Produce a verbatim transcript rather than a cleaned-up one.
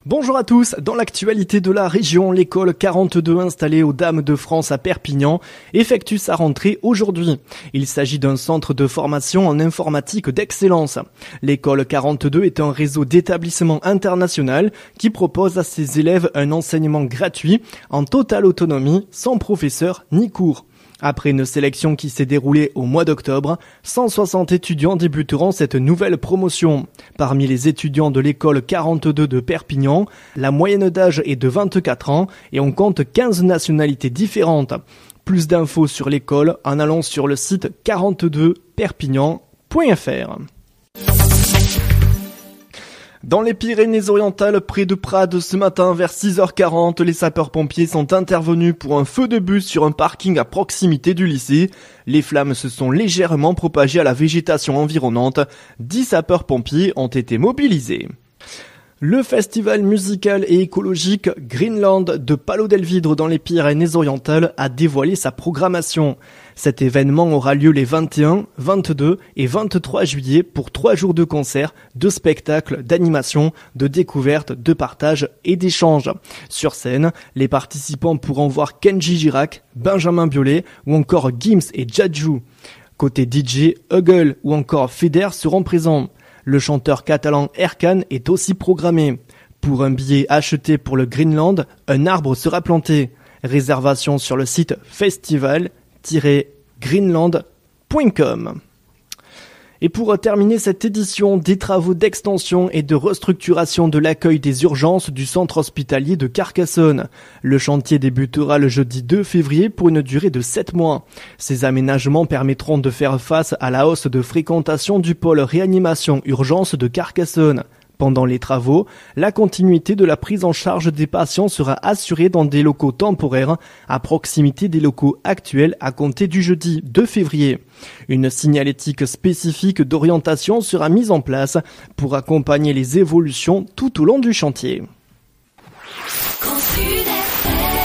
Bonjour à tous, dans l'actualité de la région, l'école quarante-deux installée aux Dames de France à Perpignan effectue sa rentrée aujourd'hui. Il s'agit d'un centre de formation en informatique d'excellence. L'école quarante-deux est un réseau d'établissements international qui propose à ses élèves un enseignement gratuit, en totale autonomie, sans professeur ni cours. Après une sélection qui s'est déroulée au mois d'octobre, cent soixante étudiants débuteront cette nouvelle promotion. Parmi les étudiants de l'école quarante-deux de Perpignan, la moyenne d'âge est de vingt-quatre ans et on compte quinze nationalités différentes. Plus d'infos sur l'école en allant sur le site quarante-deux perpignan point f r. Dans les Pyrénées-Orientales, près de Prades, ce matin vers six heures quarante, les sapeurs-pompiers sont intervenus pour un feu de bus sur un parking à proximité du lycée. Les flammes se sont légèrement propagées à la végétation environnante. dix sapeurs-pompiers ont été mobilisés. Le festival musical et écologique Greenland de Palau-del-Vidre dans les Pyrénées-Orientales a dévoilé sa programmation. Cet événement aura lieu les vingt et un, vingt-deux et vingt-trois juillet pour trois jours de concerts, de spectacles, d'animation, de découvertes, de partage et d'échanges. Sur scène, les participants pourront voir Kenji Girac, Benjamin Biolay ou encore Gims et Jadju. Côté D J, Huggle ou encore Feder seront présents. Le chanteur catalan Erkan est aussi programmé. Pour un billet acheté pour le Greenland, un arbre sera planté. Réservation sur le site festival tiret greenland point com. Et pour terminer cette édition, des travaux d'extension et de restructuration de l'accueil des urgences du centre hospitalier de Carcassonne. Le chantier débutera le jeudi deux février pour une durée de sept mois. Ces aménagements permettront de faire face à la hausse de fréquentation du pôle réanimation urgence de Carcassonne. Pendant les travaux, la continuité de la prise en charge des patients sera assurée dans des locaux temporaires à proximité des locaux actuels à compter du jeudi deux février. Une signalétique spécifique d'orientation sera mise en place pour accompagner les évolutions tout au long du chantier.